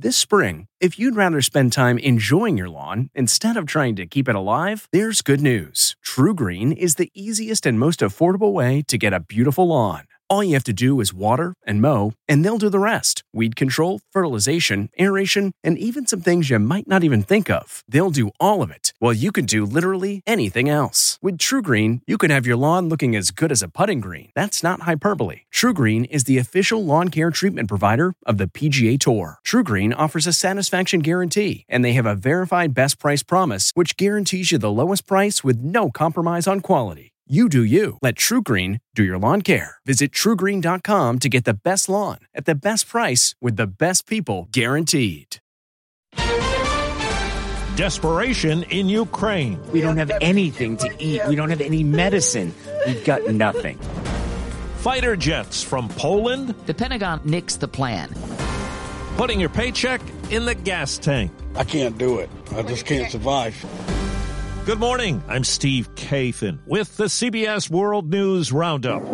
This spring, if you'd rather spend time enjoying your lawn instead of trying to keep it alive, there's good news. TruGreen is the easiest and most affordable way to get a beautiful lawn. All you have to do is water and mow, and they'll do the rest. Weed control, fertilization, aeration, and even some things you might not even think of. They'll do all of it, while you can do literally anything else. With TruGreen, you can have your lawn looking as good as a putting green. That's not hyperbole. TruGreen is the official lawn care treatment provider of the PGA Tour. TruGreen offers a satisfaction guarantee, and they have a verified best price promise, which guarantees you the lowest price with no compromise on quality. You do you. Let TruGreen do your lawn care. Visit TruGreen.com to get the best lawn at the best price with the best people guaranteed. Desperation in Ukraine. We don't have anything to eat. We don't have any medicine. We've got nothing. Fighter jets from Poland. The Pentagon nixed the plan. Putting your paycheck in the gas tank. I can't do it. I just can't survive. Good morning. I'm Steve Kathan with the CBS World News Roundup.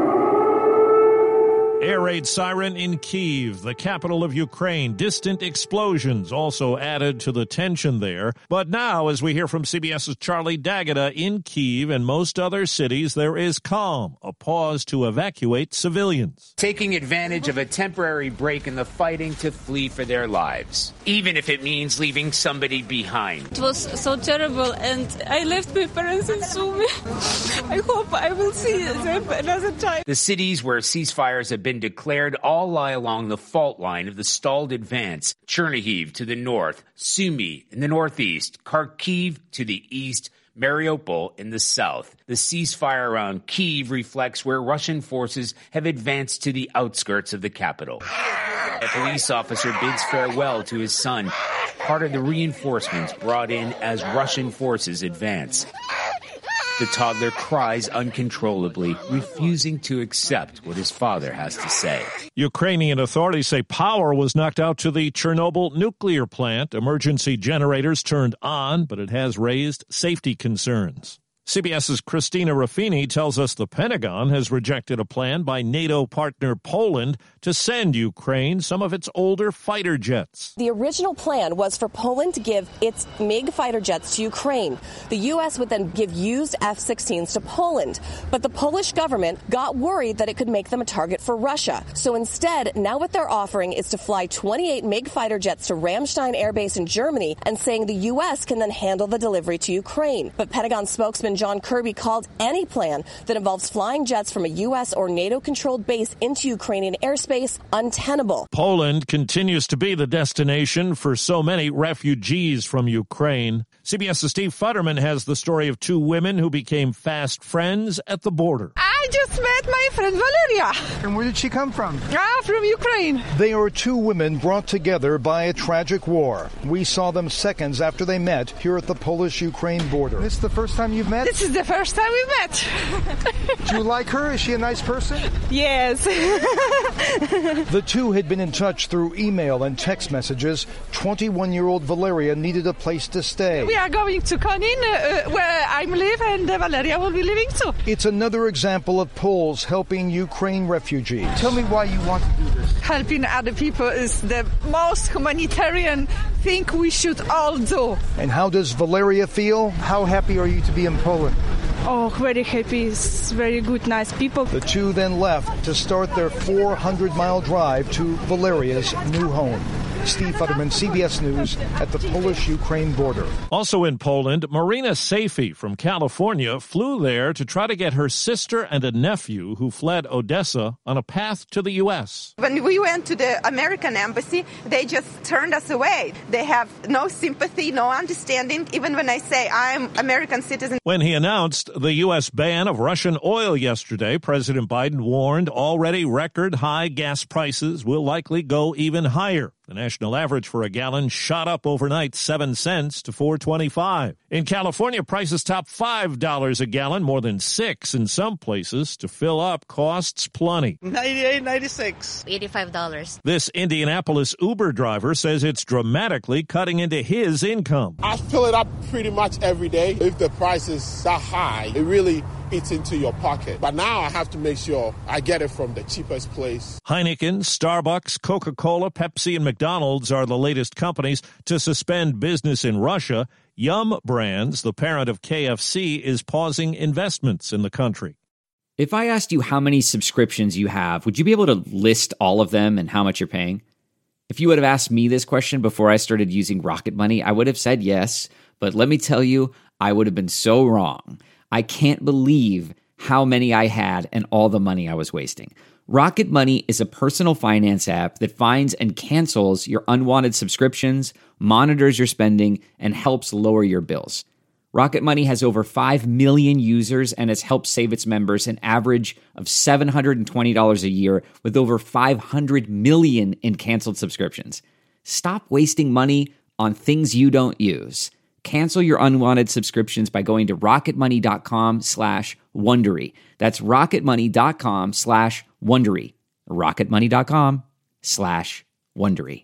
Air raid siren in Kyiv, the capital of Ukraine. Distant explosions also added to the tension there. But now, as we hear from CBS's Charlie D'Agata, in Kyiv and most other cities, there is calm, a pause to evacuate civilians. Taking advantage of a temporary break in the fighting to flee for their lives, even if it means leaving somebody behind. It was so terrible, and I left my parents in Sumy. I hope I will see them another time. The cities where ceasefires have been declared all lie along the fault line of the stalled advance. Chernihiv to the north, Sumy in the northeast, Kharkiv to the east, Mariupol in the south. The ceasefire around Kyiv reflects where Russian forces have advanced to the outskirts of the capital. A police officer bids farewell to his son, part of the reinforcements brought in as Russian forces advance. The toddler cries uncontrollably, refusing to accept what his father has to say. Ukrainian authorities say power was knocked out to the Chernobyl nuclear plant. Emergency generators turned on, but it has raised safety concerns. CBS's Christina Ruffini tells us the Pentagon has rejected a plan by NATO partner Poland to send Ukraine some of its older fighter jets. The original plan was for Poland to give its MiG fighter jets to Ukraine. The U.S. would then give used F-16s to Poland. But the Polish government got worried that it could make them a target for Russia. So instead, now what they're offering is to fly 28 MiG fighter jets to Ramstein Air Base in Germany and saying the U.S. can then handle the delivery to Ukraine. But Pentagon spokesman John Kirby called any plan that involves flying jets from a U.S. or NATO-controlled base into Ukrainian airspace untenable. Poland continues to be the destination for so many refugees from Ukraine. CBS's Steve Futterman has the story of two women who became fast friends at the border. I just met my friend Valeria. And where did she come from? From Ukraine. They are two women brought together by a tragic war. We saw them seconds after they met here at the Polish-Ukraine border. This is the first time you've met? This is the first time we met. Do you like her? Is she a nice person? Yes. The two had been in touch through email and text messages. 21-year-old Valeria needed a place to stay. We are going to Konin, where I live, and Valeria will be living too. It's another example of Poles helping Ukraine refugees. Tell me why you want to do this. Helping other people is the most humanitarian thing we should all do. And how does Valeria feel? How happy are you to be in Poland? Oh, very happy. It's very good, nice people. The two then left to start their 400-mile drive to Valeria's new home. Steve Futterman, CBS News, at the Polish-Ukraine border. Also in Poland, Marina Safey from California flew there to try to get her sister and a nephew who fled Odessa on a path to the U.S. When we went to the American embassy, they just turned us away. They have no sympathy, no understanding, even when I say I'm American citizen. When he announced the U.S. ban of Russian oil yesterday, President Biden warned already record high gas prices will likely go even higher. The national average for a gallon shot up overnight 7 cents to $4.25. In California, prices top $5 a gallon, more than $6 in some places. To fill up costs plenty. $98, $96. $85. This Indianapolis Uber driver says it's dramatically cutting into his income. I fill it up pretty much every day. If the price is that high, it really eats into your pocket. But now I have to make sure I get it from the cheapest place. Heineken, Starbucks, Coca-Cola, Pepsi, and McDonald's are the latest companies to suspend business in Russia. Yum Brands, the parent of KFC, is pausing investments in the country. If I asked you how many subscriptions you have, would you be able to list all of them and how much you're paying? If you would have asked me this question before I started using Rocket Money, I would have said yes. But let me tell you, I would have been so wrong. I can't believe how many I had and all the money I was wasting. Rocket Money is a personal finance app that finds and cancels your unwanted subscriptions, monitors your spending, and helps lower your bills. Rocket Money has over 5 million users and has helped save its members an average of $720 a year with over 500 million in canceled subscriptions. Stop wasting money on things you don't use. Cancel your unwanted subscriptions by going to rocketmoney.com/Wondery. That's rocketmoney.com/Wondery. rocketmoney.com/Wondery.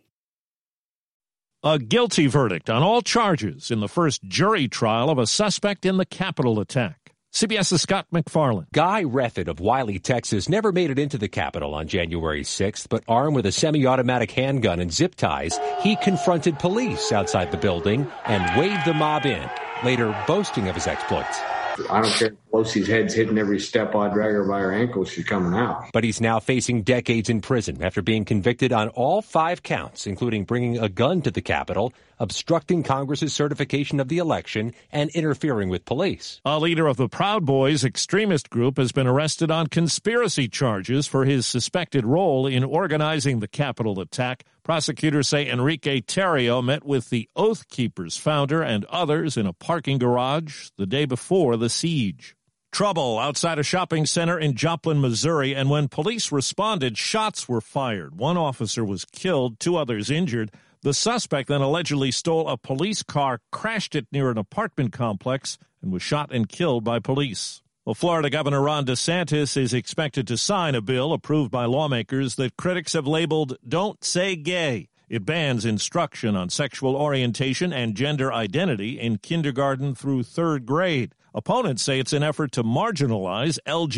A guilty verdict on all charges in the first jury trial of a suspect in the Capitol attack. CBS's Scott McFarland. Guy Reffitt of Wiley, Texas, never made it into the Capitol on January 6th, but armed with a semi-automatic handgun and zip ties, he confronted police outside the building and waved the mob in, later boasting of his exploits. I don't care if Pelosi's head's hitting every step I drag her by her ankles, she's coming out. But he's now facing decades in prison after being convicted on all 5 counts, including bringing a gun to the Capitol, obstructing Congress's certification of the election, and interfering with police. A leader of the Proud Boys extremist group has been arrested on conspiracy charges for his suspected role in organizing the Capitol attack. Prosecutors say Enrique Tarrio met with the Oath Keepers founder and others in a parking garage the day before the siege. Trouble outside a shopping center in Joplin, Missouri, and when police responded, shots were fired. One officer was killed, 2 others injured. The suspect then allegedly stole a police car, crashed it near an apartment complex, and was shot and killed by police. Well, Florida Governor Ron DeSantis is expected to sign a bill approved by lawmakers that critics have labeled Don't Say Gay. It bans instruction on sexual orientation and gender identity in kindergarten through 3rd grade. Opponents say it's an effort to marginalize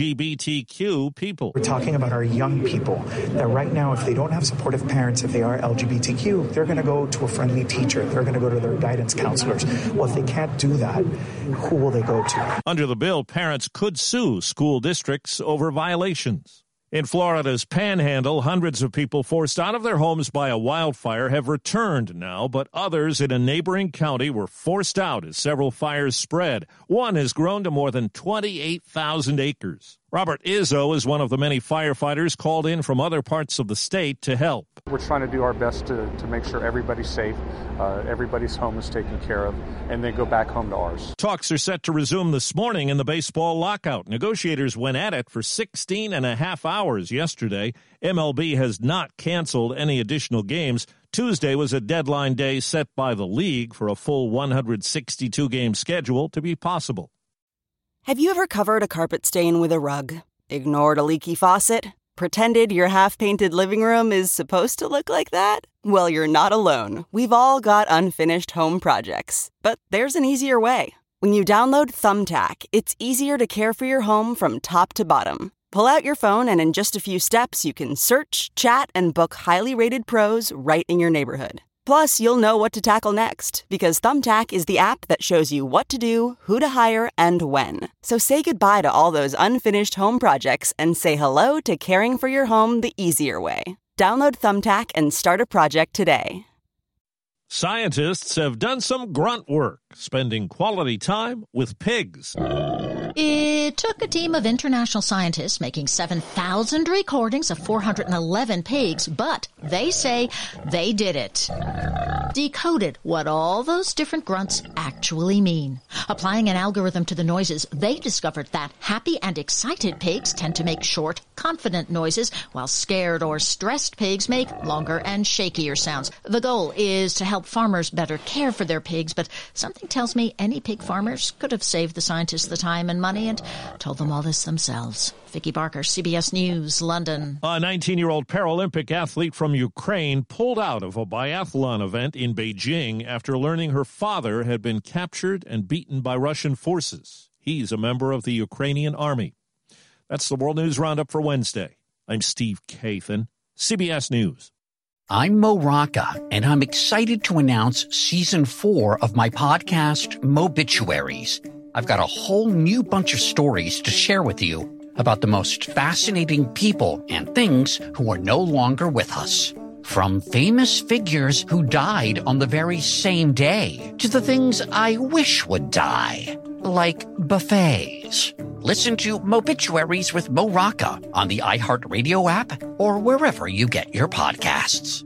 LGBTQ people. We're talking about our young people, that right now, if they don't have supportive parents, if they are LGBTQ, they're going to go to a friendly teacher. They're going to go to their guidance counselors. Well, if they can't do that, who will they go to? Under the bill, parents could sue school districts over violations. In Florida's Panhandle, hundreds of people forced out of their homes by a wildfire have returned now, but others in a neighboring county were forced out as several fires spread. One has grown to more than 28,000 acres. Robert Izzo is one of the many firefighters called in from other parts of the state to help. We're trying to do our best to make sure everybody's safe, everybody's home is taken care of, and then go back home to ours. Talks are set to resume this morning in the baseball lockout. Negotiators went at it for 16 and a half hours yesterday. MLB has not canceled any additional games. Tuesday was a deadline day set by the league for a full 162-game schedule to be possible. Have you ever covered a carpet stain with a rug? Ignored a leaky faucet? Pretended your half-painted living room is supposed to look like that? Well, you're not alone. We've all got unfinished home projects. But there's an easier way. When you download Thumbtack, it's easier to care for your home from top to bottom. Pull out your phone and in just a few steps, you can search, chat, and book highly rated pros right in your neighborhood. Plus, you'll know what to tackle next, because Thumbtack is the app that shows you what to do, who to hire, and when. So say goodbye to all those unfinished home projects and say hello to caring for your home the easier way. Download Thumbtack and start a project today. Scientists have done some grunt work, spending quality time with pigs. It took a team of international scientists making 7,000 recordings of 411 pigs, but they say they did it. Decoded what all those different grunts actually mean. Applying an algorithm to the noises, they discovered that happy and excited pigs tend to make short, confident noises, while scared or stressed pigs make longer and shakier sounds. The goal is to help farmers better care for their pigs, but something tells me any pig farmers could have saved the scientists the time and money and told them all this themselves. Vicki Barker, CBS News, London. A 19-year-old Paralympic athlete from Ukraine pulled out of a biathlon event in Beijing after learning her father had been captured and beaten by Russian forces. He's a member of the Ukrainian army. That's the World News Roundup for Wednesday. I'm Steve Kathan, CBS News. I'm Mo Rocca, and I'm excited to announce Season 4 of my podcast, Mobituaries. I've got a whole new bunch of stories to share with you about the most fascinating people and things who are no longer with us. From famous figures who died on the very same day to the things I wish would die, like buffets. Listen to Mobituaries with Mo Rocca on the iHeartRadio app or wherever you get your podcasts.